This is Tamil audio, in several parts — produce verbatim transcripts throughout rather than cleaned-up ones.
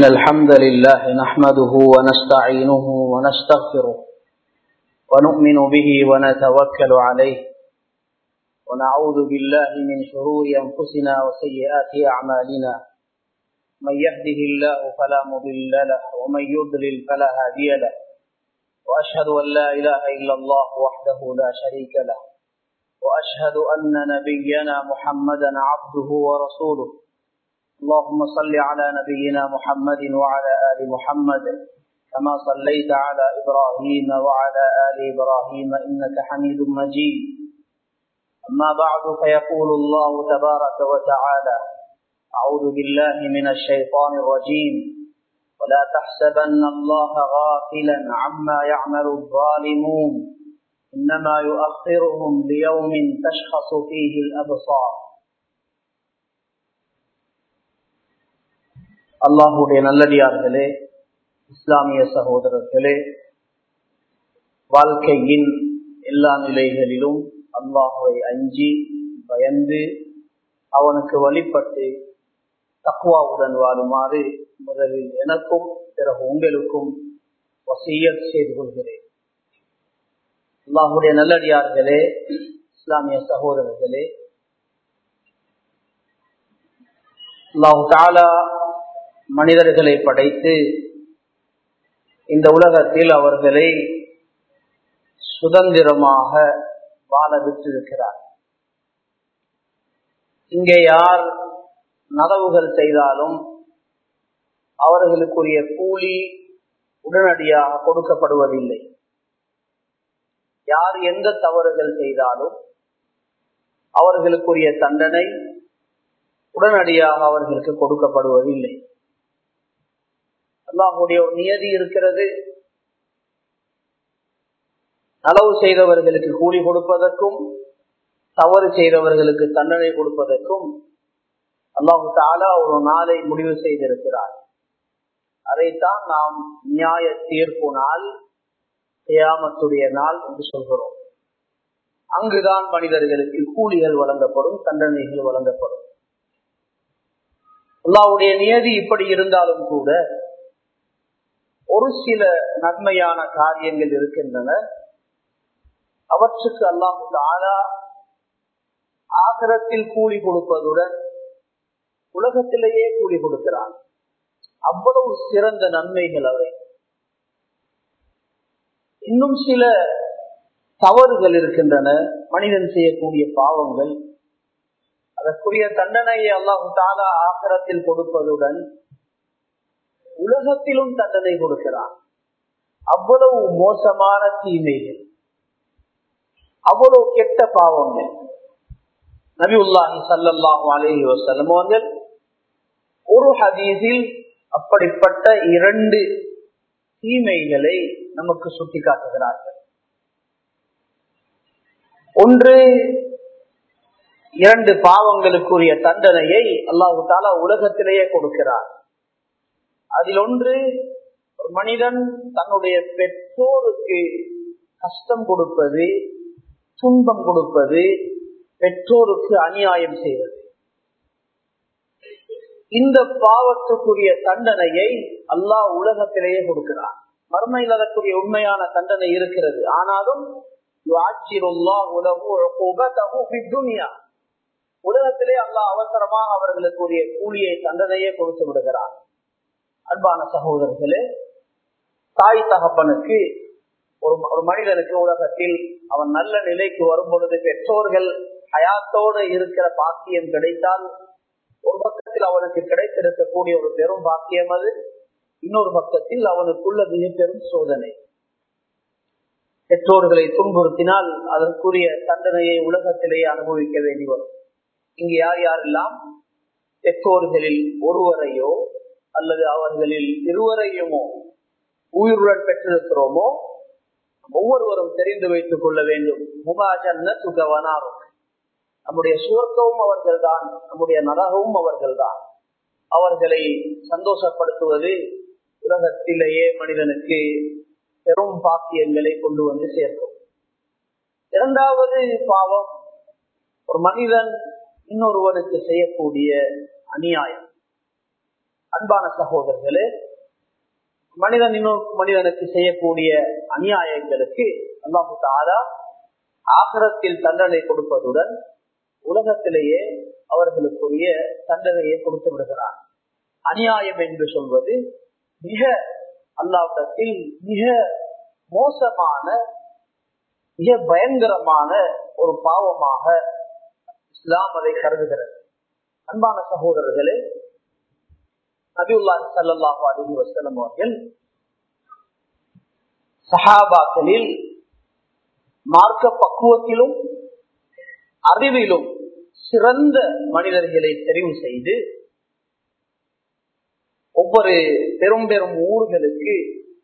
إن الحمد لله نحمده ونستعينه ونستغفره ونؤمن به ونتوكل عليه ونعوذ بالله من شرور أنفسنا وسيئات أعمالنا من يهده الله فلا مضل له ومن يضلل فلا هادي له وأشهد أن لا إله إلا الله وحده لا شريك له وأشهد أن نبينا محمدا عبده ورسوله اللهم صل على نبينا محمد وعلى آل محمد كما صليت على إبراهيم وعلى آل إبراهيم إنك حميد مجيد أما بعد فيقول الله تبارك وتعالى أعوذ بالله من الشيطان الرجيم ولا تحسبن الله غافلا عما يعمل الظالمون إنما يؤخرهم ليوم تشخص فيه الأبصار. அல்லாஹுடைய நல்லடியார்களே, இஸ்லாமிய சகோதரர்களே, வாழ்க்கையின் எல்லா நிலைகளிலும் அல்லாஹுவை அஞ்சி பயந்து அவனுக்கு வழிபட்டு தக்வாவுடன் வாழுமாறு முதலில் எனக்கும் பிறகு உங்களுக்கும் வசியத் செய்து கொள்கிறேன். அல்லாஹுடைய நல்லடியார்களே, இஸ்லாமிய சகோதரர்களே, அல்லாஹு தஆலா மனிதர்களை படைத்து இந்த உலகத்தில் அவர்களை சுதந்திரமாக வாழ விட்டிருக்கிறார். இங்கே யார் நலவுகள் செய்தாலும் அவர்களுக்குரிய கூலி உடனடியாக கொடுக்கப்படுவதில்லை. யார் எந்த தவறுகள் செய்தாலும் அவர்களுக்குரிய தண்டனை உடனடியாக அவர்களுக்கு கொடுக்கப்படுவதில்லை. அல்லாஹ்வுடைய ஒரு நியதி இருக்கிறது. நலவு செய்தவர்களுக்கு கூலி கொடுப்பதற்கும் தவறு செய்தவர்களுக்கு தண்டனை கொடுப்பதற்கும் அல்லாஹு தஆலா ஒரு நாளை முடிவு செய்திருக்கிறார். அதைத்தான் நாம் நியாய தீர்ப்பு நாள், கியாமத்துடைய நாள் என்று சொல்கிறோம். அங்குதான் மனிதர்களுக்கு கூலிகள் வழங்கப்படும், தண்டனைகள் வழங்கப்படும். அல்லாஹ்வுடைய நியதி இப்படி இருந்தாலும் கூட ஒரு சில நன்மையான காரியங்கள் இருக்கின்றன. அவற்றுக்கு அல்லாஹு தஆலா ஆகிரத்தில் கூலி கொடுப்பதுடன் உலகத்திலேயே கூலி கொடுக்கிறான். அவ்வளவு சிறந்த நன்மைகள் அவை. இன்னும் சில தவறுகள் இருக்கின்றன, மனிதன் செய்யக்கூடிய பாவங்கள். அதற்குரிய தண்டனையை அல்லாஹு தஆலா ஆகிரத்தில் கொடுப்பதுடன் உலகத்திலும் தண்டனை கொடுக்கிறான். அவ்வளவு மோசமான தீமைகள், அவ்வளவு கெட்ட பாவங்கள். நபியுல்லாஹி ஸல்லல்லாஹு அலைஹி வஸல்லம் அவர்கள் ஒரு ஹதீஸில் அப்படிப்பட்ட இரண்டு தீமைகளை நமக்கு சுட்டிக்காட்டுகிறார்கள். ஒன்று, இரண்டு பாவங்களுக்குரிய தண்டனையை அல்லாஹு தஆலா உலகத்திலேயே கொடுக்கிறார். அதில் ஒன்று, ஒரு மனிதன் தன்னுடைய பெற்றோருக்கு கஷ்டம் கொடுப்பது, துன்பம் கொடுப்பது, பெற்றோருக்கு அநியாயம் செய்வது. இந்த பாவத்துக்குரிய தண்டனையை அல்லாஹ் உலகத்திலேயே கொடுக்கிறார். மறுமையில் அதற்குரிய உண்மையான தண்டனை இருக்கிறது. ஆனாலும் உலகத்திலே அல்லாஹ் அவசரமாக அவர்களுக்குரிய கூலியை, தண்டனையே கொடுத்து விடுகிறார். அன்பான சகோதரர்களே, தாய் தகப்பனுக்கு ஒரு ஒரு மனிதனுக்கு உலகத்தில் அவன் நல்ல நிலைக்கு வரும் பொழுது பெற்றோர்கள் ஹயாத்தோடு இருக்கிற பாக்கியம் கிடைத்தால் ஒரு பக்கத்தில் அவனுக்கு கிடைத்திருக்கக்கூடிய ஒரு பெரும் பாக்கியம் அது. இன்னொரு பக்கத்தில் அவனுக்குள்ள மிக பெரும் சோதனை. பெற்றோர்களை துன்புறுத்தினால் அதற்குரிய தண்டனையை உலகத்திலேயே அனுபவிக்க வேண்டி வரும். இங்கு யார் யாரெல்லாம் பெற்றோர்களில் ஒருவரையோ அல்லது அவர்களில் இருவரையுமோ உயிருடன் பெற்றிருக்கிறோமோ ஒவ்வொருவரும் தெரிந்து வைத்துக் கொள்ள வேண்டும். நம்முடைய சுவர்க்கவும் அவர்கள் தான், நம்முடைய நரகமும் அவர்கள் தான். அவர்களை சந்தோஷப்படுத்துவது உலகத்திலேயே மனிதனுக்கு பெரும் பாக்கியங்களை கொண்டு வந்து சேர்க்கும். இரண்டாவது பாவம், ஒரு மனிதன் இன்னொருவனுக்கு செய்யக்கூடிய அநியாயம். அன்பான சகோதரர்களே, மனிதன் இன்னொரு மனிதனுக்கு செய்யக்கூடிய அநியாயங்களுக்கு அல்லாஹ் தஆலா ஆகிரத்தில் தண்டனை கொடுப்பதுடன் உலகத்திலேயே அவர்களுக்குரிய தண்டனையை கொடுத்து விடுகிறார். அநியாயம் என்று சொல்வது மிக அல்லாஹ்விடத்தில் மிக மோசமான மிக பயங்கரமான ஒரு பாவமாக இஸ்லாம் அதை கருதுகிறது. அன்பான சகோதரர்களே, நபியுல்லாஹி ஸல்லல்லாஹு அலைஹி வஸல்லம் அவர்கள் சஹாபாக்களில் மார்க்க பக்குவத்திலும் அறிவிலும் சிறந்த மனிதர்களை தெரிவு செய்து ஒவ்வொரு பெரும் பெரும் ஊர்களுக்கு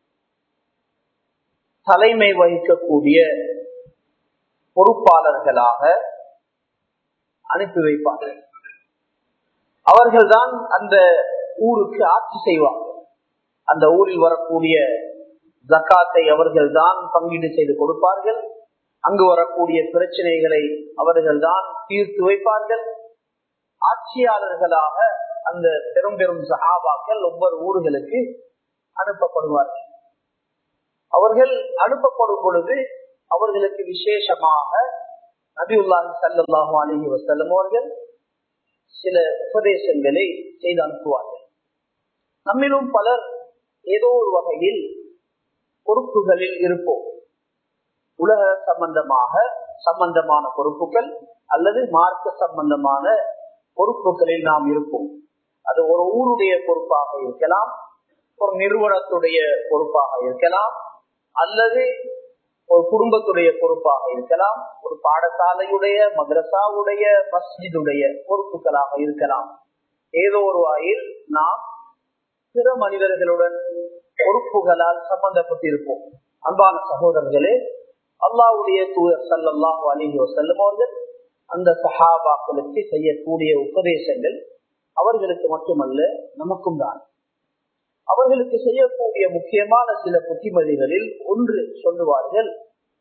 தலைமை வகிக்கக்கூடிய பொறுப்பாளர்களாக அனுப்பி வைப்பார்கள். அவர்கள்தான் அந்த ஊருக்கு ஆட்சி செய்வார்கள். அந்த ஊரில் வரக்கூடிய ஜகாத்தை அவர்கள் தான் பங்கீடு செய்து கொடுப்பார்கள். அங்கு வரக்கூடிய பிரச்சனைகளை அவர்கள் தான் தீர்த்து வைப்பார்கள். ஆட்சியாளர்களாக அந்த பெரும் பெரும் சஹாபாக்கள் ஒவ்வொரு ஊர்களுக்கு அனுப்பப்படுவார்கள். அவர்கள் அனுப்பப்படும் பொழுது அவர்களுக்கு விசேஷமாக நபியுல்லாஹி ஸல்லல்லாஹு அலைஹி வஸல்லம் அவர்கள் சில உபதேசங்களை செய்து அனுப்புவார்கள். நம்மிலும் பலர் ஏதோ ஒரு வகையில் பொறுப்புகளில் இருப்போம். உலக சம்பந்தமாக சம்பந்தமான பொறுப்புகள் அல்லது மார்க்க சம்பந்தமான பொறுப்புகளில் நாம் இருப்போம். அது ஒரு ஊருடைய பொறுப்பாக இருக்கலாம், ஒரு நிறுவனத்துடைய பொறுப்பாக இருக்கலாம், அல்லது ஒரு குடும்பத்துடைய பொறுப்பாக இருக்கலாம், ஒரு பாடசாலையுடைய மதரசாவுடைய மஸ்ஜிதுடைய பொறுப்புகளாக இருக்கலாம். ஏதோ ஒரு வகையில் நாம் பிற மனிதர்களுடன் பொறுப்புகளால் சம்பந்தப்பட்டிருப்போம். அன்பான சகோதரர்களே, அல்லாஹ்வுடைய தூதர் ஸல்லல்லாஹு அலைஹி வஸல்லம் அவர்கள் அந்த சஹாபாக்களுக்கு செய்யக்கூடிய உபதேசங்கள் அவர்களுக்கு மட்டுமல்ல நமக்கும் தான். அவர்களுக்கு செய்யக்கூடிய முக்கியமான சில புத்திமதிகளில் ஒன்று சொல்லுவார்கள்,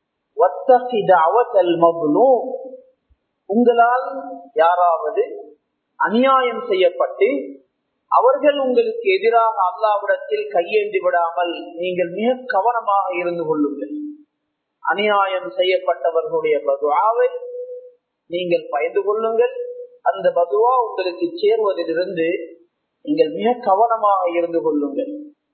உங்களால் யாராவது அநியாயம் செய்யப்பட்டு அவர்கள் உங்களுக்கு எதிராக அல்லாஹ்விடத்தில் கையேந்தி விடாமல் நீங்கள் மிக கவனமாக இருந்து கொள்ளுங்கள். அநியாயம் செய்யப்பட்டவர்களுடைய பதுவாவை நீங்கள் பயந்து கொள்ளுங்கள். அந்த பதுவா உங்களுக்கு சேருவதிலிருந்து நீங்கள் மிக கவனமாக இருந்து கொள்ளுங்கள்.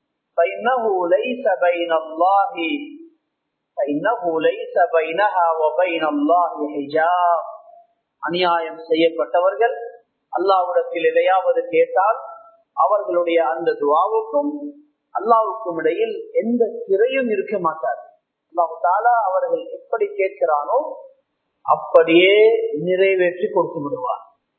அநியாயம் செய்யப்பட்டவர்கள் அல்லாஹ்விடத்தில் எதையாவது கேட்டால் அவர்களுடைய அந்த துஆவுக்கும் அல்லாஹ்வுக்கும் இடையில் எந்த திரையும் இருக்க மாட்டார். அல்லாஹ் தஆலா அவர்கள் எப்படி கேட்கிறானோ அப்படியே நிறைவேற்றி கொடுத்து விடுவார்.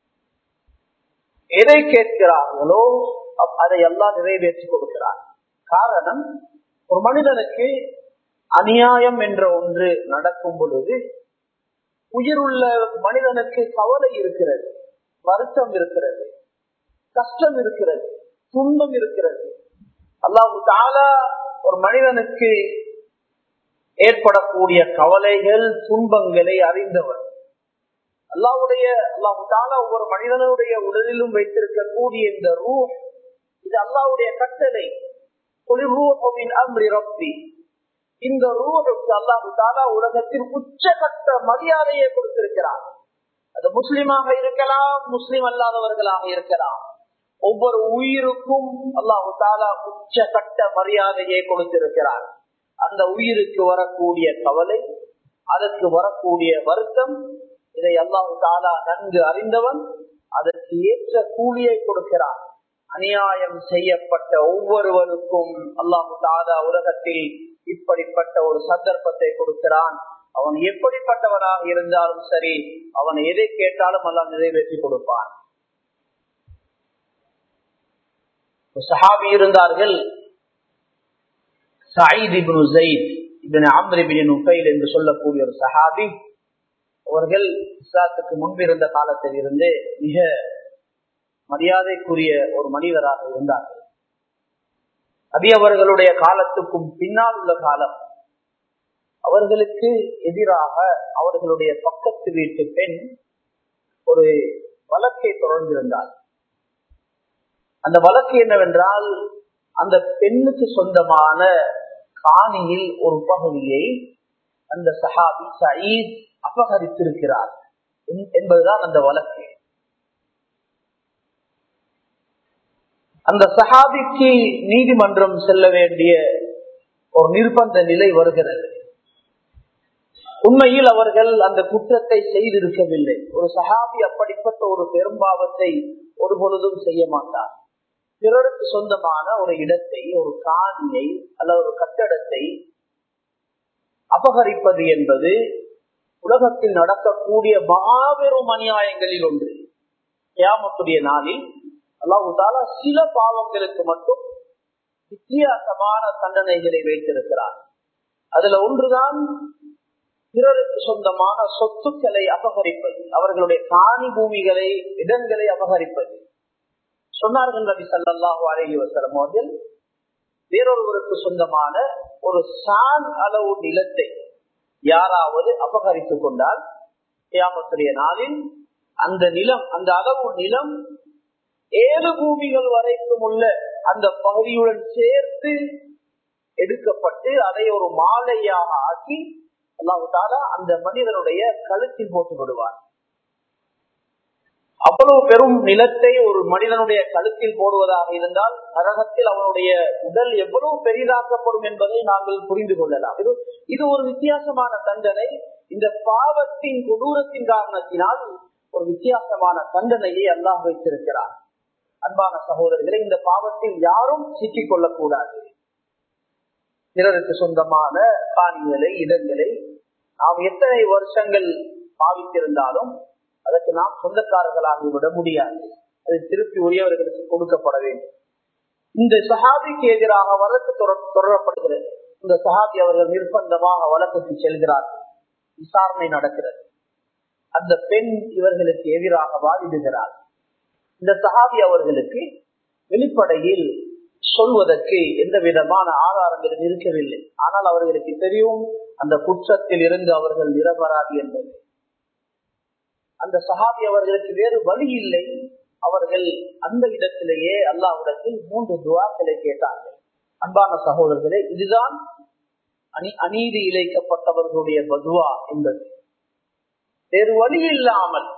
எதை கேட்கிறார்களோ அதை எல்லாம் நிறைவேற்றி கொடுக்கிறார். காரணம், ஒரு மனிதனுக்கு அநியாயம் என்ற ஒன்று நடக்கும் பொழுது உயிருள்ள மனிதனுக்கு கவலை இருக்கிறது, வருத்தம் இருக்கிறது, கஷ்டம் இருக்கிறது, துன்பம் இருக்கிறது. அல்லாஹ் தஆலா ஒரு மனிதனுக்கு ஏற்படக்கூடிய கவலைகள் துன்பங்களை அறிந்தவர். அல்லாஹ்வுடைய அல்லாஹ் தஆலா ஒவ்வொரு மனிதனுடைய உடலிலும் வைத்திருக்கக்கூடிய இந்த ரூஹ், இது அல்லாஹ்வுடைய கட்டளை. இந்த ரூஹுக்கு அல்லாஹ் தஆலா உலகத்தில் உச்சகட்ட மரியாதையை கொடுத்திருக்கிறார். அது முஸ்லிமாக இருக்கலாம், முஸ்லிம் அல்லாதவர்களாக இருக்கலாம். ஒவ்வொரு உயிருக்கும் அல்லாஹ் தஆலா உச்சகட்ட மரியாதையை கொடுத்திருக்கிறார். அந்த உயிருக்கு வரக்கூடிய கவலை, அதற்கு வரக்கூடிய வருத்தம், இதை அல்லாஹ் தஆலா நன்கு அறிந்தவன். அதற்கு ஏற்ற கூலியை கொடுக்கிறான். அநியாயம் செய்யப்பட்ட ஒவ்வொருவருக்கும் அல்லாஹ் தஆலா உலகத்தில் இப்படிப்பட்ட ஒரு சந்தர்ப்பத்தை கொடுக்கிறான். அவன் எப்படிப்பட்டவனாக இருந்தாலும் சரி, அவன் எதை கேட்டாலும் அல்லாஹ் நிறைவேற்றி கொடுப்பான். சஹாபி இருந்தார்கள், Saeed ibn Zaid ibn Amr ibn Nufail என்று சொல்லக்கூடிய ஒரு சஹாபி. அவர்கள் இஸ்லாத்துக்கு முன்பு இருந்த காலத்தில் இருந்து மிக மரியாதைக்குரிய ஒரு மனிதராக இருந்தார்கள். நபி அவர்களுடைய காலத்துக்கும் பின்னால் உள்ள காலம், அவர்களுக்கு எதிராக அவர்களுடைய பக்கத்து வீட்டு பெண் ஒரு வழக்கை தொடர்ந்திருந்தார். அந்த வழக்கு என்னவென்றால், அந்த பெண்ணுக்கு சொந்தமான காணியில் ஒரு பகுதியை அந்த சஹாபி சயீத் அபகரித்திருக்கிறார் என்பதுதான் அந்த வழக்கு. அந்த சஹாபிக்கு நீதிமன்றம் செல்ல வேண்டிய ஒரு நிர்பந்த நிலை வருகிறது. உண்மையில் அவர்கள் அந்த குற்றத்தை செய்திருக்கவில்லை. ஒரு சஹாபி அப்படிப்பட்ட ஒரு பெரும்பாவத்தை ஒரு பொழுதும் செய்ய மாட்டார். பிறருக்கு சொந்தமான ஒரு இடத்தை, ஒரு காணியை அல்லது ஒரு கட்டடத்தை அபகரிப்பது என்பது உலகத்தில் நடக்கக்கூடிய மாபெரும் அநியாயங்களில் ஒன்று. கியாமத்துடைய நாளில் அல்லாஹ் தஆலா சில பாவங்களுக்கு மட்டும் வித்தியாசமான தண்டனைகளை வைத்திருக்கிறார். அதுல ஒன்றுதான் பிறருக்கு சொந்தமான சொத்துக்களை அபகரிப்பது, அவர்களுடைய காணி பூமிகளை, இடங்களை அபகரிப்பது. சொன்னார்கள் நபி ஸல்லல்லாஹு அலைஹி வஸல்லம் அவர்கள், வேறொருவருக்கு சொந்தமான ஒரு சான் அளவு நிலத்தை யாராவது அபகரித்துக் கொண்டால் கியாமத்துடைய நாளில் அந்த நிலம், அந்த அளவு நிலம் ஏழு பூமிகள் வரைக்கும் உள்ள அந்த பகுதியுடன் சேர்த்து எடுக்கப்பட்டு அதை ஒரு மாலையாக ஆக்கி அல்லாஹ் தஆலா அந்த மனிதனுடைய கழுத்தில் போட்டு விடுவார். அவ்வளவு பெரும் நிலத்தை ஒரு மனிதனுடைய கழுத்தில் போடுவதாக இருந்தால் நரகத்தில் அவனுடைய உடல் எவ்வளவு பெரிதாக்கப்படும் என்பதை நாங்கள் புரிந்து கொள்ளலாம். இது இது ஒரு வித்தியாசமான தண்டனை. இந்த பாவத்தின் கொடூரத்தின் காரணத்தினால் ஒரு வித்தியாசமான தண்டனையை அல்லாஹ் வைத்திருக்கிறார். அன்பான சகோதரர்களை, இந்த பாவத்தில் யாரும் சிக்கிக் கொள்ளக்கூடாது. பிறருக்கு சொந்தமான காணிகளை, இடங்களை நாம் எத்தனை வருஷங்கள் பாவித்திருந்தாலும் அதற்கு நாம் சொந்தக்காரர்களாகி விட முடியாது. அது திருப்பி உரியவர்களுக்கு கொடுக்கப்பட வேண்டும். இந்த சஹாபிக்கு எதிராக வழக்கு தொடரப்படுகிறது. இந்த சஹாபி அவர்கள் நிர்பந்தமாக வழக்குக்கு செல்கிறார்கள். விசாரணை நடக்கிறது. அந்த பெண் இவர்களுக்கு எதிராக வாதிடுகிறார். இந்த சஹாபி அவர்களுக்கு வெளிப்படையில் சொல்வதற்கு எந்த விதமான ஆதாரங்களும் இருக்கவில்லை. ஆனால் அவர்களுக்கு தெரியும் அந்த குற்றத்தில் இருந்து அவர்கள் நிரபராதி என்பது. அந்த சஹாபி அவர்களுக்கு வேறு வழி இல்லை. அவர்கள் அந்த இடத்திலேயே அல்லாஹ்விடத்தில் மூன்று துஆக்களை கேட்டார்கள். அன்பான சகோதரர்களே, இதுதான் அநீ அநீதி இழைக்கப்பட்டவர்களுடைய பதுவா என்பது. வேறு வழி இல்லாமல்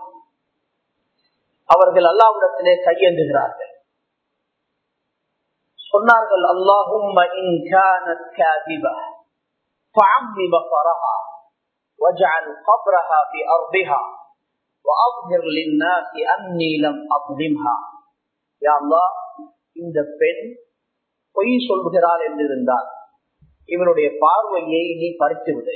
அவர்கள் அல்லாஹ்விடத்திலே கையேந்துகிறார்கள். சொன்னார்கள், அல்லாஹும்ம இன் கானத் காதிபா ஃபஅம்மி பஸரஹா வஜஅல் கப்ரஹா ஃபி அர்திஹா வஅظஹிர் லின்னாஸி அன்னி லம் அظلمஹா. யா அல்லாஹ், இந்த பெண் பொய் சொல்கிறாள் என்றிருந்தால் இவருடைய பார்வையை நீ பறித்து விடு.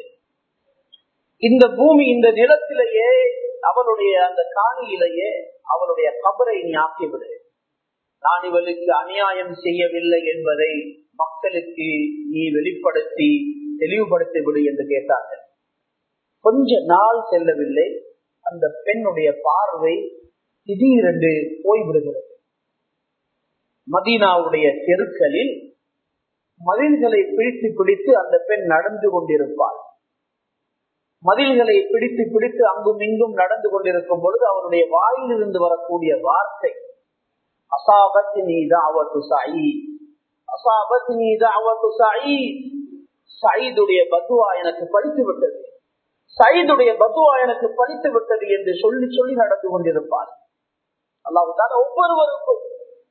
இந்த பூமி, இந்த நிலத்திலேயே, அவளுடைய அந்த காணியிலேயே அவளுடைய கபரை நீ ஆக்கிவிடு. நான் இவளுக்கு அநியாயம் செய்யவில்லை என்பதை மக்களுக்கு நீ வெளிப்படுத்தி தெளிவுபடுத்தி விடு என்று கேட்டார்கள். கொஞ்ச நாள் செல்லவில்லை, அந்த பெண்ணுடைய பார்வை திடீரென்று போய்விடுகிறது. மதீனாவுடைய தெருக்களில் மதில்களை பிடித்து பிடித்து அந்த பெண் நடந்து கொண்டிருப்பாள். மதில்களை பிடித்து பிடித்து அங்கும் இங்கும் நடந்து கொண்டிருக்கும் பொழுது அவருடைய வாயிலிருந்து வரக்கூடிய வார்த்தை, அசாபத்னி தஅவத்து சயீத், அசாபத்னி தஅவத்து சயீத், சயீதுடைய பதுவா எனக்கு பலித்து விட்டது, சயீதுடைய பதுவா எனக்கு பலித்து விட்டது என்று சொல்லி சொல்லி நடந்து கொண்டிருப்பார். அல்லாஹ் தஆலா ஒவ்வொருவருக்கும்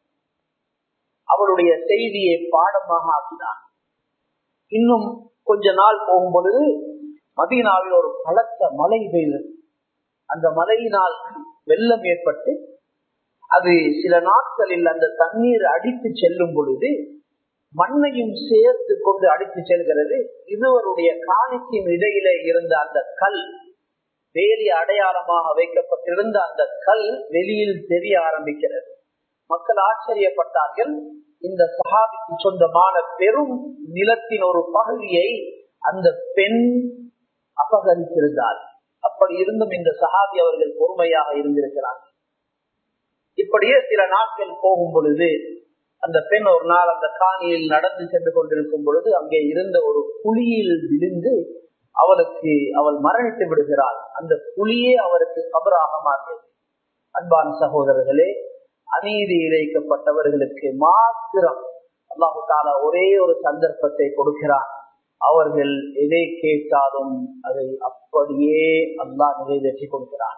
அவருடைய செய்தியை பாடமாக ஆக்கினார். இன்னும் கொஞ்ச நாள் போகும் பொழுது மதீனாவில் ஒரு பலத்த மழை பெய்தது. அந்த மழையினால் வெள்ளம் ஏற்பட்டு அது சில நாட்களில் அந்த தண்ணீர் அடித்து செல்லும் பொழுது மண்ணையும் சேர்த்து கொண்டு அடித்து செல்கிறது. இருவருடைய காணிக்கும் இடையிலே இருந்த அந்த கல், வேலி அடையாளமாக வைக்கப்பட்டிருந்த அந்த கல் வெளியில் தெரிய ஆரம்பிக்கிறது. மக்கள் ஆச்சரியப்பட்டார்கள். இந்த சஹாபிக்கு சொந்தமான பெரும் நிலத்தின் ஒரு பகுதியை அந்த பெண் அபகரித்திருந்தார். அப்படி இருந்தும் இந்த சஹாபி அவர்கள் பொறுமையாக இருந்திருக்கிறார்கள். இப்படியே சில நாட்கள் போகும் பொழுது அந்த பெண் ஒரு நாள் அந்த காணியில் நடந்து சென்று கொண்டிருக்கும் பொழுது அங்கே இருந்த ஒரு குழியில் விழுந்து அவளுக்கு அவள் மரணித்து விடுகிறாள். அந்த குழியே அவருக்கு கபராக மாறியது. அன்பான சகோதரர்களே, அநீதி இழைக்கப்பட்டவர்களுக்கு மாத்திரம் அல்லாஹு தஆலா ஒரே ஒரு சந்தர்ப்பத்தை கொடுக்கிறான். அவர்கள் எதை கேட்டாலும் அதை அப்படியே அல்லாஹ் நிறைவேற்றி கொடுக்கிறான்.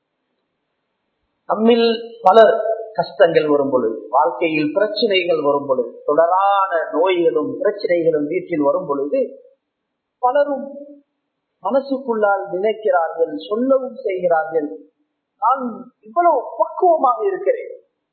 நம்மில் பலர் கஷ்டங்கள் வரும் பொழுது, வாழ்க்கையில் பிரச்சனைகள் வரும் பொழுது, தொடரான நோய்களும் பிரச்சனைகளும் வீட்டில் வரும் பொழுது பலரும் மனசுக்குள்ளால் நினைக்கிறார்கள், சொல்லவும் செய்கிறார்கள், நான் இவ்வளவு பக்குவமாக இருக்கிறேன்,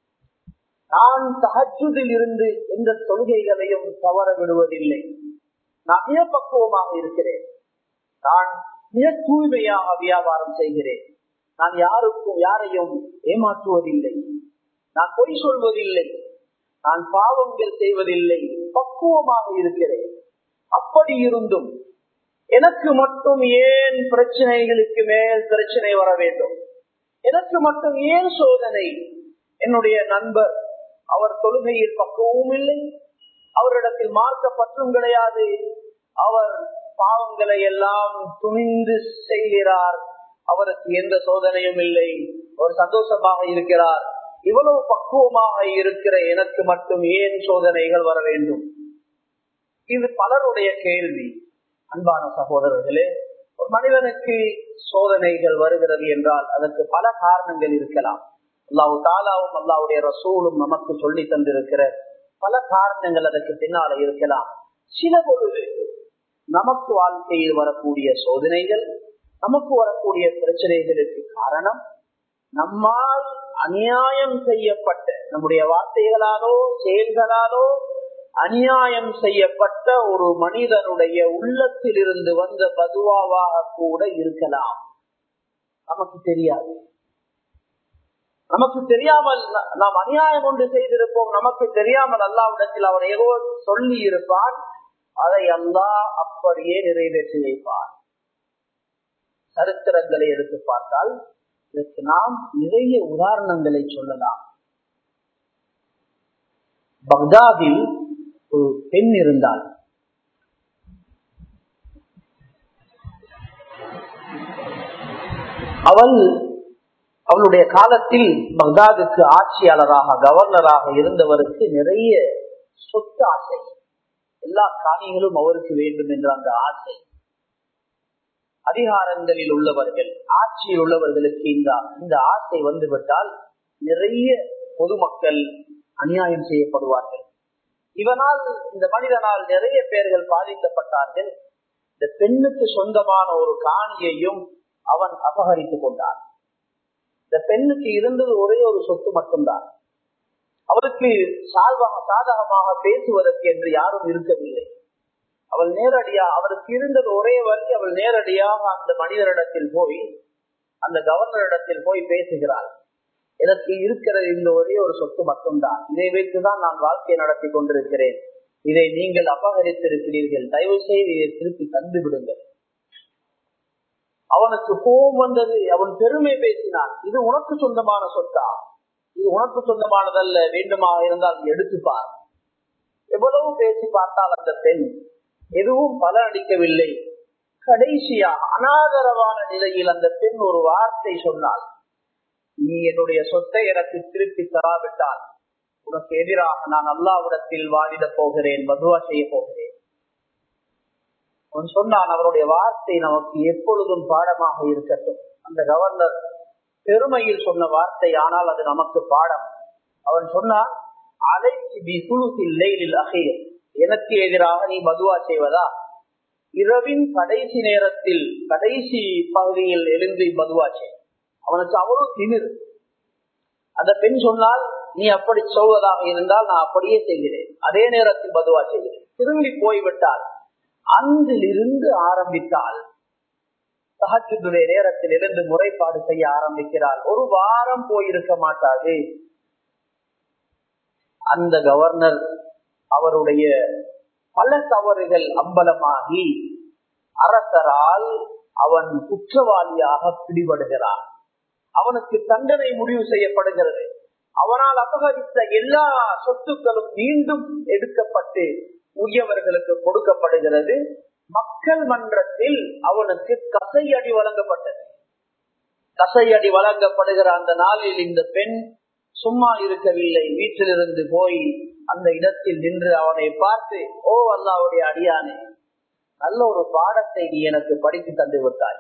நான் தஹஜ்ஜுதில் இருந்து எந்த தொழுகைகளையும் தவற விடுவதில்லை, நான் மிக பக்குவமாக இருக்கிறேன், நான் மிக தூய்மையாக வியாபாரம் செய்கிறேன், நான் யாருக்கும் யாரையும் ஏமாற்றுவதில்லை, நான் பொய் சொல்வதில்லை, நான் பாவங்கள் செய்வதில்லை, பக்குவமாக இருக்கிறேன். அப்படி இருந்தும் எனக்கு மட்டும் ஏன் பிரச்சனைகளுக்கு மேல் பிரச்சனை வர வேண்டும்? எனக்கு மட்டும் ஏன் சோதனை? என்னுடைய நண்பர், அவர் தொழுகையில் பக்குவமும் இல்லை, அவரிடத்தில் மார்க்க பற்றும் கிடையாது, அவர் பாவங்களை எல்லாம் துணிந்து செய்கிறார், அவருக்கு எந்த சோதனையும் இல்லை, அவர் சந்தோஷமாக இருக்கிறார். இவ்வளவு பக்குவமாக இருக்கிற எனக்கு மட்டும் ஏன் சோதனைகள் வர வேண்டும்? இது பலருடைய கேள்வி. அன்பான சகோதரர்களே, ஒரு மனிதனுக்கு சோதனைகள் வருகிறது என்றால் அதற்கு பல காரணங்கள் இருக்கலாம். அல்லாஹ் தஆலாவும் அல்லாஹ்வுடைய ரசூலும் நமக்கு சொல்லி தந்திருக்கிற பல காரணங்கள் அதற்கு பின்னால இருக்கலாம். சில பொழுது நமக்கு வாழ்க்கையில் வரக்கூடிய சோதனைகள், நமக்கு வரக்கூடிய பிரச்சனைகளுக்கு காரணம் நம்மால் அநியாயம் செய்யப்பட்ட, நம்முடைய வார்த்தைகளாலோ செயல்களாலோ அநியாயம் செய்யப்பட்ட ஒரு மனிதனுடைய உள்ளத்தில் இருந்து வந்த பதுவாவாக கூட இருக்கலாம். நமக்கு தெரியாது, நமக்கு தெரியாமல் நாம் அநியாயம் ஒன்று செய்திருப்போம், நமக்கு தெரியாமல் அல்லாஹ்விடத்தில் அவர் ஏதோ சொல்லி இருப்பான், அதை அல்லாஹ் அப்படியே நிறைவேற்றி வைப்பார். சரித்திரங்களை எடுத்து பார்த்தால் இதற்கு நாம் நிறைய உதாரணங்களை சொல்லலாம். பக்தாதில் ஒரு பெண் இருந்தால், அவள் அவளுடைய காலத்தில் பக்தாதுக்கு ஆட்சியாளராக கவர்னராக இருந்தவருக்கு நிறைய சொத்து ஆசை, எல்லா காரியங்களும் அவருக்கு வேண்டும் என்ற அந்த ஆசை. அதிகாரங்களில் உள்ளவர்கள், ஆட்சியில் உள்ளவர்களுக்கு இந்த இந்த ஆசை வந்துவிட்டால் நிறைய பொதுமக்கள் அநியாயம் செய்யப்படுவார்கள். இவனால், இந்த மனிதனால் நிறைய பேர்கள் பாதிக்கப்பட்டார்கள். இந்த பெண்ணுக்கு சொந்தமான ஒரு காணியையும் அவன் அபகரித்துக் கொண்டான். இந்த பெண்ணுக்கு இருந்தது ஒரே ஒரு சொத்து மட்டும்தான். அவருக்கு சார்பாக சாதகமாக பேசுவதற்கு என்று யாரும் இருக்கவில்லை. அவள் நேரடியாக, அவருக்கு இருந்தது ஒரே வழி, அவள் நேரடியாக அந்த மனிதரிடத்தில் போய், அந்த கவர்னரிடத்தில் போய் பேசுகிறாள். எனக்கு இருக்கிறது இந்த ஒரே ஒரு சொத்து மட்டும்தான், இதை வைத்துதான் நான் வாழ்க்கையை நடத்தி கொண்டிருக்கிறேன், இதை நீங்கள் அபகரித்திருக்கிறீர்கள், தயவு செய்து இதை திருப்பி தந்து விடுங்கள். அவனுக்கு கோபம் வந்தது, அவன் பெருமை பேசினான், இது உனக்கு சொந்தமான சொத்தா, இது உனக்கு சொந்தமானதல்ல, வேண்டுமாக இருந்தால் எடுத்துப்பார். எவ்வளவு பேசி பார்த்தால் அந்த பெண் எதுவும் பலன் அளிக்கவில்லை. கடைசியாக அனாதரவான நிலையில் அந்த பெண் ஒரு வார்த்தை சொன்னாள், நீ என்னுடைய சொத்தை எனக்கு திருப்பி தராவிட்டால் உனக்கு எதிராக நான் அல்லாஹ்விடத்தில் வாதிடப் போகிறேன், பதுவா செய்ய போகிறேன். அவன் சொன்னான், அவருடைய வார்த்தை நமக்கு எப்பொழுதும் பாடமாக இருக்கட்டும். அந்த கவர்னர் பெருமையில் சொன்ன வார்த்தை, ஆனால் அது நமக்கு பாடம். அவன் சொன்னான், அலைக்கு பி சுலுசில் லைலில் அஹீர், எனக்கு எதிராக நீ பதுவா செய்வதா? இரவின் கடைசி நேரத்தில் கடைசி பகுதியில் எழுந்து பதுவா செய். அவனுக்கு அவ்வளவு திமிர். அந்த பெண் சொன்னால், நீ அப்படி சொல்வதாக இருந்தால் நான் அப்படியே செய்கிறேன், அதே நேரத்தில் பதுவா செய்கிறேன். திரும்பி போய்விட்டால் அன்றிலிருந்து ஆரம்பித்தால் தஹஜ்ஜுடைய நேரத்தில் இருந்து முறைப்பாடு செய்ய ஆரம்பிக்கிறாள். ஒரு வாரம் போயிருக்க மாட்டாது. அந்த கவர்னர் அவருடைய பல தவறுகள் அம்பலமாகி அரசரால் அவன் குற்றவாளியாக பிடிபடுகிறான். அவனுக்கு தண்டனை முடிவு செய்யப்படுகிறது. அவனால் அபகரித்த எல்லா சொத்துக்களும் மீண்டும் எடுக்கப்பட்டு உரியவர்களுக்கு கொடுக்கப்படுகிறது. மக்கள் மன்றத்தில் அவனுக்கு கசையடி வழங்கப்பட்டது. கசையடி வழங்கப்படுகிற அந்த நாளில் இந்த பெண் சும்மா இருக்கவில்லை, வீட்டிலிருந்து போய் அந்த இடத்தில் நின்று அவனை பார்த்து, ஓ அல்லாஹ்வுடைய அடியானே, நல்ல ஒரு பாடத்தை நீ எனக்கு படித்து தந்து விட்டாய்.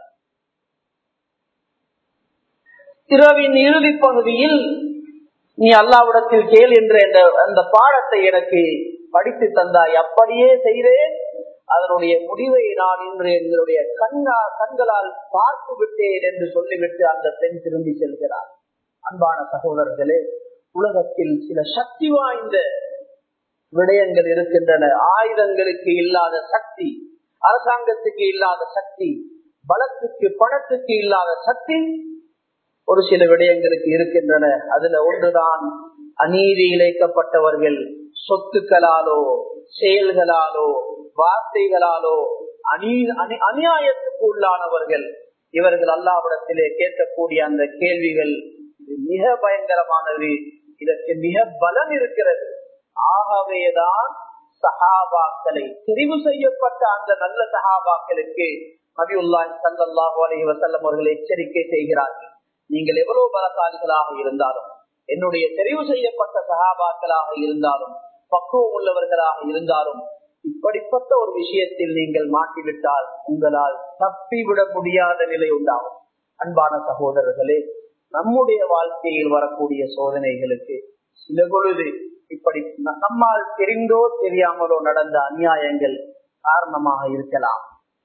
இரவின் இறுதி பகுதியில் நீ அல்லாஹ்விடத்தில் கேள் என்ற அந்த பாடத்தை எனக்கு படித்து தந்தாய். அப்படியே செய்தேன். அதனுடைய முடிவை நான் இன்று எங்களுடைய கண்ணா கண்களால் பார்த்து விட்டேன் என்று சொல்லிவிட்டு அந்த பெண் திரும்பி செல்கிறார். அன்பான சகோதரர்களே, உலகத்தில் சில சக்தி வாய்ந்த விடயங்கள் இருக்கின்றன. ஆயுதங்களுக்கு இல்லாத சக்தி, அரசாங்கத்துக்கு இல்லாத சக்தி, பலத்துக்கு பணத்துக்கு இல்லாத சக்தி ஒரு சில விடயங்களுக்கு இருக்கின்றன. அதுல ஒன்றுதான் அநீதி இழைக்கப்பட்டவர்கள் சொத்துக்களாலோ செயல்களாலோ வார்த்தைகளாலோ அநீ அநியாயத்துக்கு உள்ளானவர்கள், இவர்கள் அல்லாஹ்விடத்திலே கேட்கக்கூடிய அந்த கேள்விகள் மிக பயங்கரமானது. இதற்கு மிக பலம் இருக்கிறது. ஆகவேதான் சஹாபாக்களை, தெரிவு செய்யப்பட்ட அந்த நல்ல சஹாபாக்களுக்கு நபியுல்லாஹி ஸல்லல்லாஹு அலைஹி வஸல்லம் அவர்கள் எச்சரிக்கை செய்கிறார்கள். நீங்கள் எவ்வளவு பலசாலிகளாக இருந்தாலும், என்னுடைய தெரிவு செய்யப்பட்ட சஹாபாக்களாக இருந்தாலும், பக்குவம் உள்ளவர்களாக இருந்தாலும், இப்படிப்பட்ட ஒரு விஷயத்தில் நீங்கள் மாட்டிவிட்டால் உங்களால் தப்பிவிட முடியாத நிலை உண்டாகும். அன்பான சகோதரர்களே, நம்முடைய வாழ்க்கையில் வரக்கூடிய சோதனைகளுக்கு சில பொழுது இப்படி நம்மால் தெரிந்தோ தெரியாமலோ நடந்த அநியாயங்கள் காரணமாக இருக்கலாம்.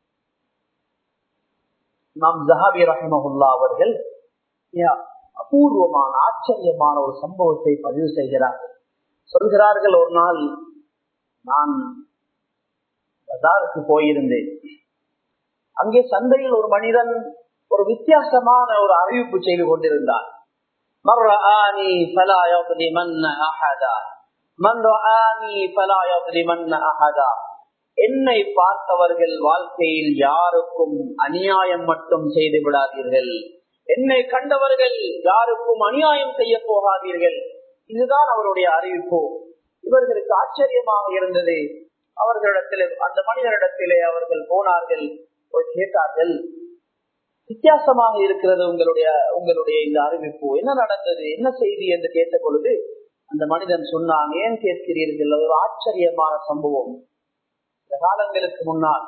இமாம் ஸஹாபி ரஹிமஹுல்லாஹ் அவர்கள் அபூர்வமான ஆச்சரியமான ஒரு சம்பவத்தை பதிவு செய்கிறார்கள். சொல்கிறார்கள், ஒரு நாள் நான் பஜாருக்கு போயிருந்தேன். அங்கே சந்தையில் ஒரு மனிதன் ஒரு வித்தியாசமான ஒரு அறிவிப்பு செய்து கொண்டிருந்தார். என்னை பார்த்தவர்கள் வாழ்க்கையில் யாருக்கும் அநியாயம் மட்டும் செய்து விடாதீர்கள், என்னை கண்டவர்கள் யாருக்கும் அநியாயம் செய்ய போகாதீர்கள். இதுதான் அவருடைய அறிவிப்பு. இவர்களுக்கு ஆச்சரியமாக இருந்தது. அவர்களிடத்திலே, அந்த மனிதரிடத்திலே அவர்கள் போனார்கள், கேட்டார்கள், வித்தியாசமாக இருக்கிறது உங்களுடைய உங்களுடைய இந்த அறிவிப்பு, என்ன நடந்தது, என்ன செய்தி என்று கேட்ட பொழுது அந்த மனிதன் சொன்னான், ஏன் கேட்கிறீர்கள், ஒரு ஆச்சரியமான சம்பவம். சில காலங்களுக்கு முன்னால்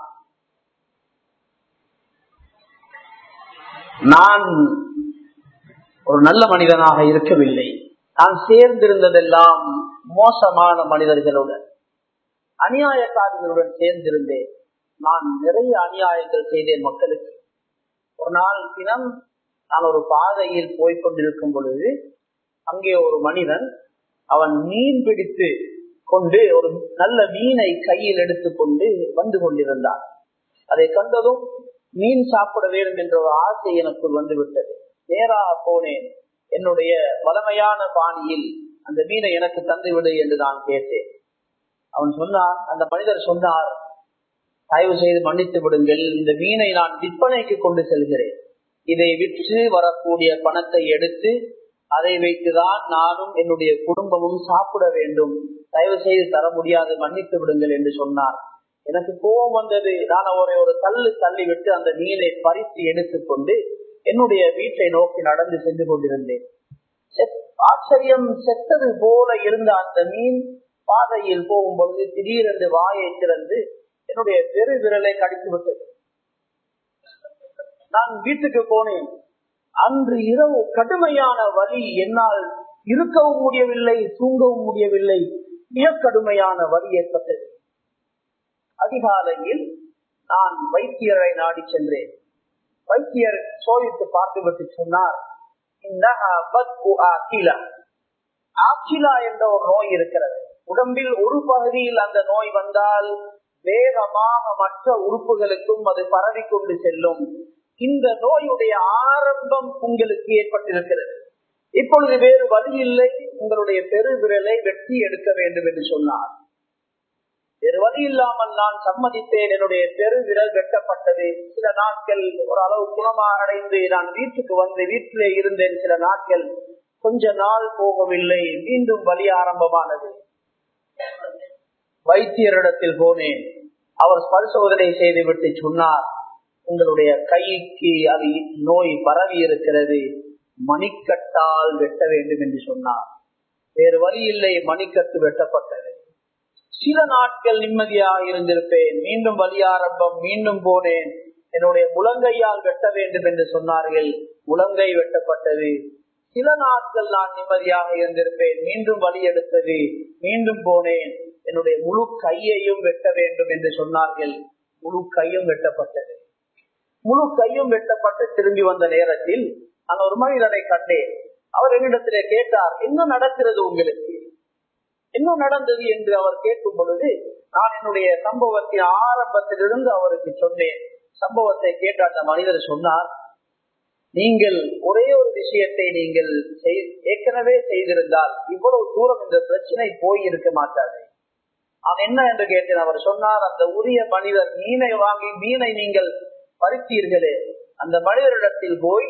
நான் ஒரு நல்ல மனிதனாக இருக்கவில்லை. நான் சேர்ந்திருந்ததெல்லாம் மோசமான மனிதர்களுடன், அநியாயக்காரர்களுடன் சேர்ந்திருந்தேன். நான் நிறைய அநியாயங்கள் செய்தேன் மக்களுக்கு. ஒரு நாள் தினம் நான் ஒரு பாதையில் போய்கொண்டிருக்கும் பொழுது அங்கே ஒரு மனிதன், அவன் மீன் பிடித்து கொண்டு ஒரு நல்ல மீனை கையில் எடுத்துக்கொண்டு வந்து கொண்டிருந்தான். அதை கண்டதும் மீன் சாப்பிட வேண்டும் என்ற ஒரு ஆசை எனக்குள் வந்து விட்டது. நேராக போனேன். என்னுடைய வளமையான பாணியில் அந்த மீனை எனக்கு தந்துவிடு என்று நான் கேட்டேன். அவன் சொன்னான், அந்த மனிதர் சொன்னார், தயவு செய்து மன்னித்து விடுங்கள், இந்த மீனை நான் விற்பனைக்கு கொண்டு செல்கிறேன். இதை விற்று வரக்கூடிய பணத்தை எடுத்து அதை வைத்துதான் நானும் என்னுடைய குடும்பமும் சாப்பிட வேண்டும். தயவு செய்து தர முடியாது, மன்னித்து விடுங்கள் என்று சொன்னார். எனக்கு கோபம் வந்தது. நான் அவரை ஒரு தள்ளு தள்ளி விட்டு அந்த மீனை பறித்து எடுத்துக்கொண்டு என்னுடைய வீட்டை நோக்கி நடந்து சென்று கொண்டிருந்தேன். ஆச்சரியம், செத்தது போல இருந்த அந்த மீன் பாதையில் போகும் பொழுது திடீரென்று வாயை திறந்து என்னுடைய பெரு விரலை கடித்து விட்டது. நான் வீட்டுக்கு போனேன். அன்று இரவு கடுமையான வலி, என்னால் இருக்கவும் முடியவில்லை, தூங்கவும் முடியவில்லை. மிக கடுமையான வலி ஏற்பட்டது. அதிகாலையில் நான் வைத்தியரை நாடி சென்றேன். வைத்தியர் சோதித்து பார்த்துவிட்டு சொன்னார், ஆக்சிலா என்ற ஒரு நோய் இருக்கிறது. உடம்பில் ஒரு பகுதியில் அந்த நோய் வந்தால் வேகமாக மற்ற உறுப்புகளுக்கும் அது பரவி கொண்டு செல்லும். இந்த நோயுடைய ஆரம்பம் உங்களுக்கு ஏற்பட்டிருக்கிறது. இப்பொழுது வேறு வழி இல்லை, உங்களுடைய பெருவிரலை வெட்டி எடுக்க வேண்டும் என்று சொன்னார். வேறு வழி இல்லாமல் நான் சம்மதித்தேன். என்னுடைய பெருவிரல் வெட்டப்பட்டது. சில நாட்கள் ஓரளவு குணமாக அடைந்து நான் வீட்டுக்கு வந்து வீட்டிலே இருந்தேன். சில நாட்கள், கொஞ்ச நாள் போகவில்லை, மீண்டும் வலி ஆரம்பமானது. வைத்தியரிடத்தில் போனேன். அவர் பரிசோதனை செய்துவிட்டு சொன்னார், உங்களுடைய கைக்கு அது நோய் பரவி இருக்கிறது, மணிக்கட்டால் வெட்ட வேண்டும் என்று சொன்னார். வேறு வழி இல்லை, மணிக்கட்டு வெட்டப்பட்டது. சில நாட்கள் நிம்மதியாக இருந்திருப்பேன், மீண்டும் வலி ஆரம்பம், மீண்டும் போனேன், என்னுடைய முழங்கையால் வெட்ட வேண்டும் என்று சொன்னார்கள். முழங்கை வெட்டப்பட்டது. சில நாட்கள் நான் நிம்மதியாக இருந்திருப்பேன், மீண்டும் வலி எடுத்தது, மீண்டும் போனேன், என்னுடைய முழு கையையும் வெட்ட வேண்டும் என்று சொன்னார்கள். முழு கையும் வெட்டப்பட்டது. முழு கையும் வெட்டப்பட்டு திரும்பி வந்த நேரத்தில் நான் ஒரு மனிதனை கண்டேன். அவர் என்னிடத்திலே கேட்டார், என்ன நடக்கிறது உங்களுக்கு, என்ன நடந்தது என்று அவர் கேட்கும் பொழுது நான் என்னுடைய சம்பவத்தின் ஆரம்பத்திலிருந்து அவருக்கு சொன்னேன். சம்பவத்தை கேட்ட அந்த மனிதர் சொன்னார், நீங்கள் ஒரே ஒரு விஷயத்தை நீங்கள் ஏற்கனவே செய்திருந்தால் இவ்வளவு தூரம் இந்த பிரச்சனை போய் இருக்க மாட்டாது. நான் என்ன என்று கேட்டேன். அவர் சொன்னார், அந்த உரிய மனிதர் மீனை வாங்கி மீனை நீங்கள் பறித்தீர்களே, அந்த மனிதரிடத்தில் போய்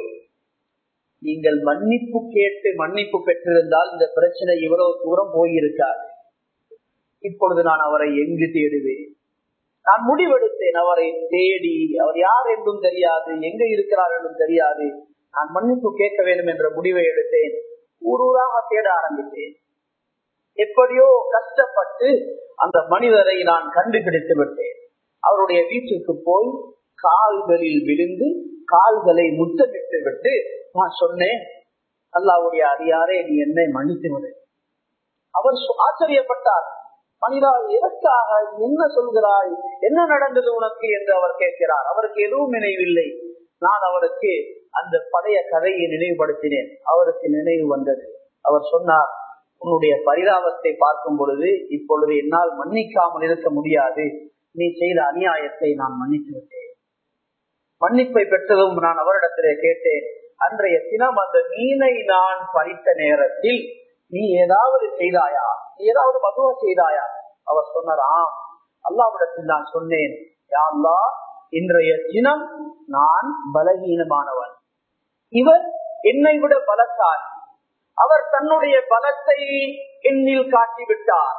நீங்கள் மன்னிப்பு கேட்டு மன்னிப்பு பெற்றிருந்தால் இந்த பிரச்சனை இவ்வளவு தூரம் போயிருக்காது. இப்பொழுது நான் அவரை எங்கு தேடுவேன்? நான் முடிவெடுத்தேன், அவரை தேடி, அவர் யார் என்றும் தெரியாது, எங்க இருக்கிறார் என்றும் தெரியாது, நான் மன்னிப்பு கேட்க வேண்டும் என்ற முடிவை எடுத்தேன். ஊர் ஊராக தேட ஆரம்பித்தேன். எப்படியோ கஷ்டப்பட்டு அந்த மனிதரை நான் கண்டுபிடித்து விட்டேன். அவருடைய வீட்டுக்கு போய் கால்களில் விழுந்து கால்களை முத்தமிட்டு விட்டு நான் சொன்னேன், அல்லாஹ்வுடைய அடியாரே, நீ என்னை மன்னித்து விடு. அவர் ஆச்சரியப்பட்டார். மனிதா, எதற்காக, என்ன சொல்கிறாய், என்ன நடந்தது உனக்கு என்று அவர் கேட்கிறார். அவருக்கு எதுவும் நினைவில்லை. நான் அவருக்கு அந்த பழைய கதையை நினைவுபடுத்தினேன். அவருக்கு நினைவு வந்தது. அவர் சொன்னார், உன்னுடைய பரிதாபத்தை பார்க்கும் பொழுது இப்பொழுது என்னால் மன்னிக்காமல் இருக்க முடியாது. நீ செய்த அநியாயத்தை நான் மன்னித்து விட்டேன். மன்னிப்பை பெற்றதும் நான் அவரிடத்திலே கேட்டேன், அன்றைய தினம் அந்த மீனை நான் பறித்த நேரத்தில் நீ ஏதாவது செய்தாயா, ஏதாவது மதுவ செய்தாயா? அவர் சொன்னார், ஆம், அல்லாஹ்விடத்தில் நான் சொன்னேன், யா அல்லாஹ், இன்றைய தினம் நான் பலகீனமானவன், இவர் என்னை விட பலசாலி, அவர் தன்னுடைய பலத்தை என்னில் காட்டிவிட்டார்,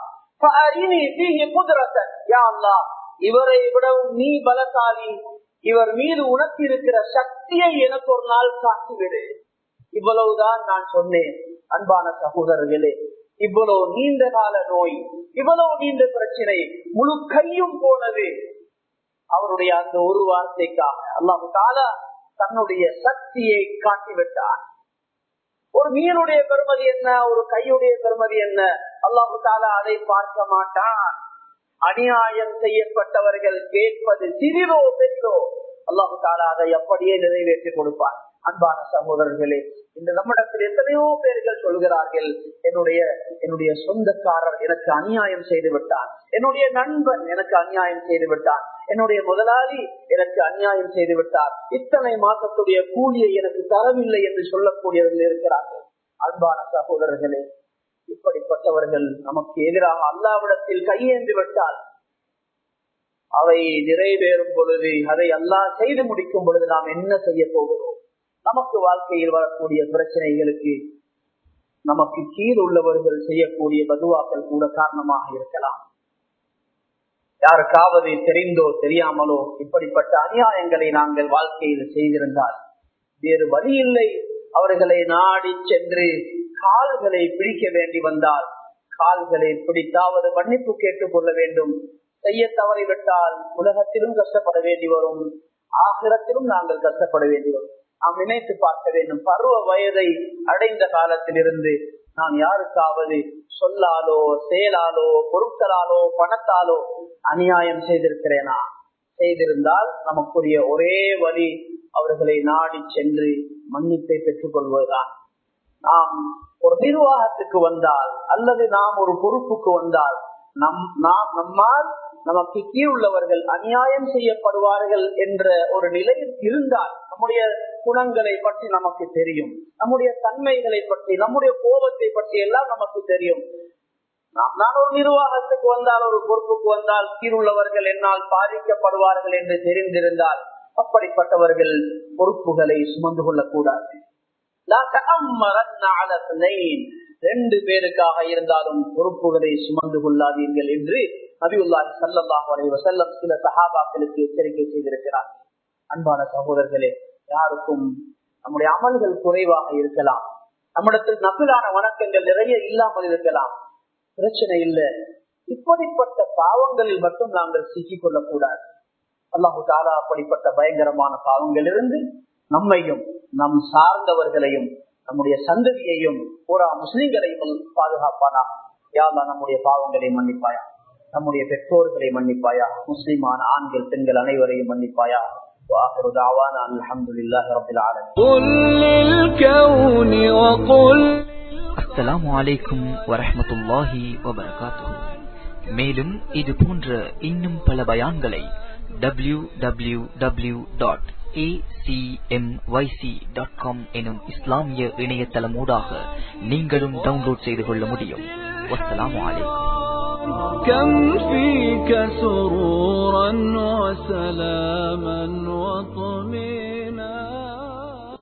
இவரை விடவும் நீ பலசாலி, இவர் மீது உனக்கு இருக்கிற சக்தியை எனக்கு ஒரு நாள் காட்டிவிடு. இவ்வளவுதான் நான் சொன்னேன். அன்பான சகோதரர்களே, இவ்வளவு நீண்ட கால நோய், இவ்வளவு நீண்ட பிரச்சனை, முழு கையும் போனது அவருடைய அந்த ஒரு வார்த்தைக்காக. அல்லாஹ் தஆலா தன்னுடைய சக்தியை காட்டிவிட்டார். ஒரு மீனுடைய பெருமதி என்ன, ஒரு கையுடைய பெருமதி என்ன, அல்லாஹ் தஆலா அதை பார்க்க மாட்டான். அநியாயம் செய்யப்பட்டவர்கள் கேட்பது சிறிதோ பெரிதோ, அல்லாஹ் தஆலா அதை அப்படியே நிறைவேற்றி கொடுப்பார். அன்பான சகோதரர்களே, இந்த நம்மிடத்தில் எத்தனையோ பேர்கள் சொல்கிறார்கள், என்னுடைய என்னுடைய சொந்தக்காரர் எனக்கு அநியாயம் செய்து விட்டார், என்னுடைய நண்பன் எனக்கு அநியாயம் செய்து விட்டார், என்னுடைய முதலாளி எனக்கு அநியாயம் செய்து விட்டார், இத்தனை மாசத்துடைய கூலியை எனக்கு தரவில்லை என்று சொல்லக்கூடியவர்கள் இருக்கிறார்கள். அன்பான சகோதரர்களே, இப்படிப்பட்டவர்கள் நமக்கு எதிராக அல்லாஹ்விடத்தில் கையேந்து விட்டால் அவை நிறைவேறும் பொழுது, அதை அல்லாஹ் செய்து முடிக்கும் பொழுது நாம் என்ன செய்ய போகிறோம்? நமக்கு வாழ்க்கையில் வரக்கூடிய பிரச்சனைகளுக்கு நமக்கு கீழ் உள்ளவர்கள் செய்யக்கூடிய பதுவாக்கள் கூட காரணமாக இருக்கலாம். யாருக்காவது தெரிந்தோ தெரியாமலோ இப்படிப்பட்ட அநியாயங்களை நாங்கள் வாழ்க்கையில் செய்திருந்தால் வேறு வழி இல்லை, அவர்களை நாடி சென்று கால்களை பிடிக்க வேண்டி வந்தால் கால்களை பிடித்தாவது மன்னிப்பு கேட்டுக் கொள்ள வேண்டும். செய்ய தவறிவிட்டால் உலகத்திலும் கஷ்டப்பட வேண்டி வரும், ஆகிரத்திலும் நாங்கள் கஷ்டப்பட வேண்டி வரும். நாம் நினைத்து பார்க்க வேண்டும், பருவ வயதை அடைந்த காலத்திலிருந்து நான் யாருக்காவது சொல்லாலோ செயலாலோ பொருட்களாலோ பணத்தாலோ அநியாயம் செய்திருக்கிறேனா? செய்திருந்தால் நமக்குரிய ஒரே வழி அவர்களை நாடி சென்று மன்னிப்பை பெற்றுக் கொள்வதுதான். நாம் ஒரு நிர்வாகத்துக்கு வந்தால் அல்லது நாம் ஒரு பொறுப்புக்கு வந்தால் நம் நாம் நம்மால் நமக்கு கீழ் உள்ளவர்கள் அநியாயம் செய்யப்படுவார்கள் என்ற ஒரு நிலையில் இருந்தால் நம்முடைய குணங்களை பற்றி நமக்கு தெரியும், நம்முடைய தன்மைகளை பற்றி, நம்முடைய கோபத்தை பற்றி எல்லாம் நமக்கு தெரியும். நான் ஒரு நிர்வாகத்துக்கு வந்தால், ஒரு பொறுப்புக்கு வந்தால் கீழ் உள்ளவர்கள் என்னால் பாதிக்கப்படுவார்கள் என்று தெரிந்திருந்தால் அப்படிப்பட்டவர்கள் பொறுப்புகளை சுமந்து கொள்ளக்கூடாது. ரெண்டு பேருக்காக இருந்தாலும் பொறுப்புகளை சுமந்து கொள்ளாதீர்கள் என்று நபியுல்லாஹி ஸல்லல்லாஹு அலைஹி வஸல்லம் சில சஹாபாக்களுக்கு எச்சரிக்கை செய்திருக்கிறார். அன்பான சகோதரர்களே, யாருக்கும் நம்முடைய அமல்கள் குறைவாக இருக்கலாம், நம்மிடத்தில் நபிலான வணக்கங்கள் நிறைய இல்லாமல் இருக்கலாம், பிரச்சனை இல்லை. இப்படிப்பட்ட பாவங்களில் மட்டும் நாங்கள் சிக்கிக் கொள்ளக்கூடாது. அல்லாஹு தஆலா அப்படிப்பட்ட பயங்கரமான பாவங்கள் இருந்து நம்மையும் நம் சார்ந்தவர்களையும் நம்முடைய சந்ததியையும் பூரா முஸ்லிம்களையும் பாதுகாப்பானா. யா அல்லாஹ் நம்முடைய பாவங்களை மன்னிப்பாயா, நம்முடைய பெற்றோர்களை மன்னிப்பாயா, முஸ்லிமான ஆண்கள் பெண்கள் அனைவரையும் மன்னிப்பாயா. وآخر دعوانا الحمد لله رب العالمين. قل للكون وقل. அஸ்ஸலாமு அலைக்கும் வரஹ்மத்துல்லாஹி வபரகாத்துஹு. மேலும் இது போன்ற இன்னும் பல பயான்களை W W W dot A C M Y C dot com எனும் இஸ்லாமிய இணையதளமூடாக நீங்களும் டவுன்லோட் செய்து கொள்ள முடியும். வஸ்ஸலாமு அலைக்கும். كم فيك سرورا وسلاما وطمئنانا